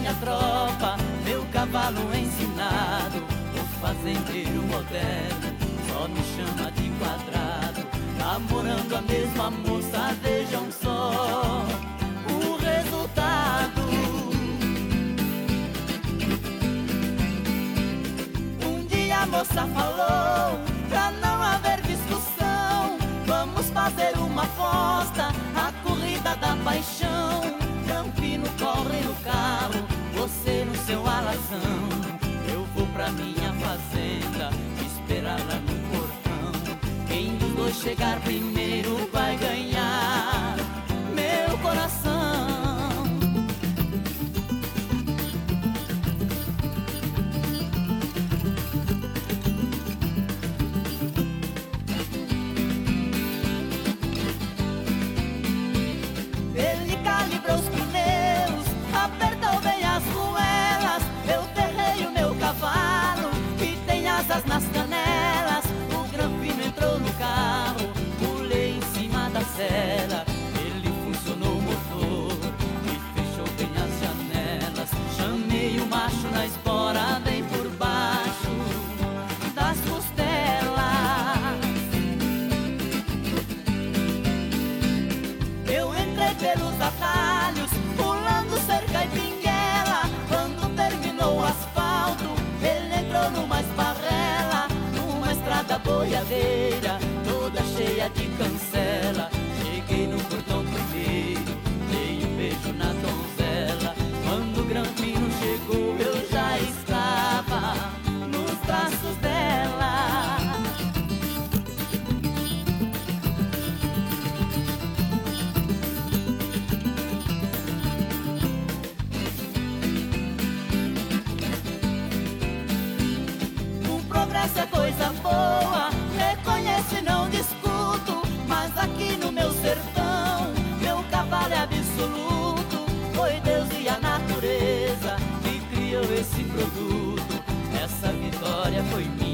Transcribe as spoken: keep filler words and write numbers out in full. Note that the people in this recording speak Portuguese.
minha tropa, meu cavalo ensinado. O fazendeiro moderno só me chama de quadrado. Namorando a mesma moça, vejam só o resultado. Um dia a moça falou, pra não haver discussão, vamos fazer uma aposta, a corrida da paixão. Campino corre no carro, você no seu alazão. Eu vou pra minha fazenda, esperar lá no portão. Quem dos dois chegar primeiro vai ganhar meu coração. Ele calibrou os pneus, apertou bem as ruelas. Eu ferrei o meu cavalo, que tem asas nas canelas. O Granfino entrou no carro, pulei em cima da sela. Ele funcionou o motor e fechou bem as janelas. Chamei o macho na espora, bem por baixo das costelas. Eu entrei pelos atalhos, pulando cerca e pinguela. Quando terminou o asfalto, ele entrou numa esparrela, numa estrada boiadeira, toda cheia de cancela. Cheguei no portão primeiro, dei um beijo na donzela. Quando o Granfino chegou, eu já estava nos braços dela. Progresso é coisa boa, reconheço e não discuto. Mas aqui no meu sertão, meu cavalo é absoluto. Foi Deus e a natureza que criou esse produto. Essa vitória foi minha.